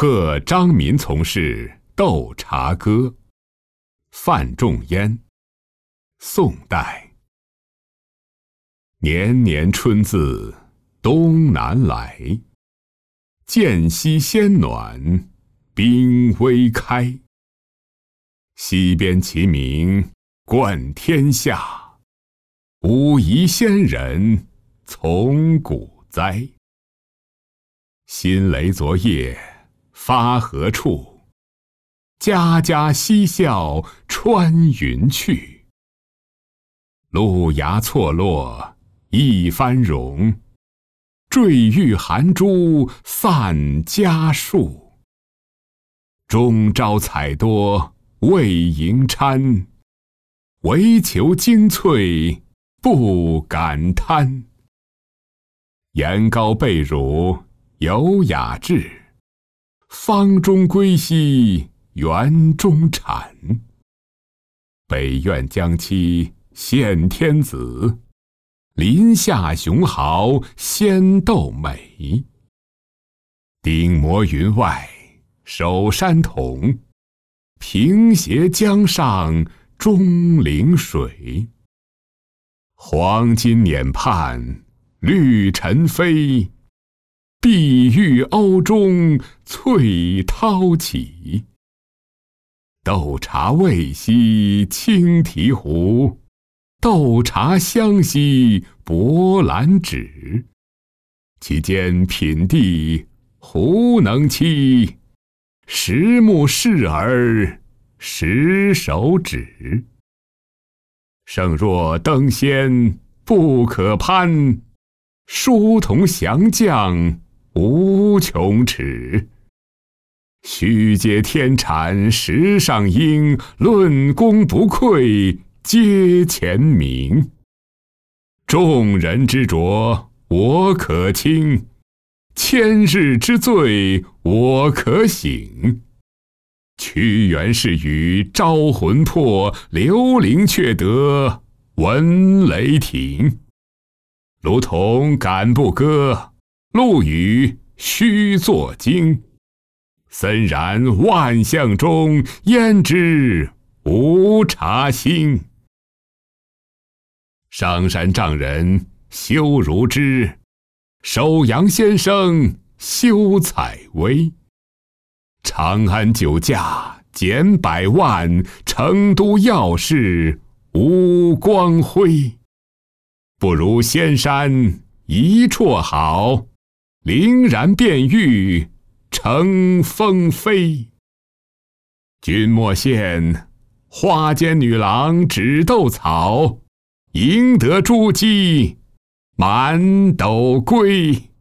贺张民从事斗茶歌。范仲淹，宋代。年年春自东南来，渐夕先暖冰微开。西边齐鸣冠天下，无疑先人从古栽。新雷昨夜发何处？家家嬉笑穿云去。路崖错落一番荣，坠玉含珠散家数。终朝采多为迎餐，唯求精粹不敢贪。颜高被辱有雅致，方中归兮园中产。北苑将妻献天子，林下雄豪先斗美。顶摩云外守山童，平斜江上钟灵水。黄金辇畔绿尘飞，碧玉瓯中翠涛起。斗茶未兮青提壶，斗茶香兮博览纸。其间品第胡能期？十目视而十手指。胜若登仙不可攀，书同降将无穷尺。虚嗟天产石上英，论功不愧阶前名。众人之浊我可清，千日之罪我可醒。屈原是与招魂魄，刘伶却得闻雷霆。卢仝敢不歌，陆羽须作经。森然万象中，焉知无茶兴？上山丈人羞如织，首阳先生休采薇。长安酒驾减百万，成都要事无光辉。不如仙山一绰好，凛然变玉成风飞。君莫羡花间女郎只斗草，赢得珠玑满斗归。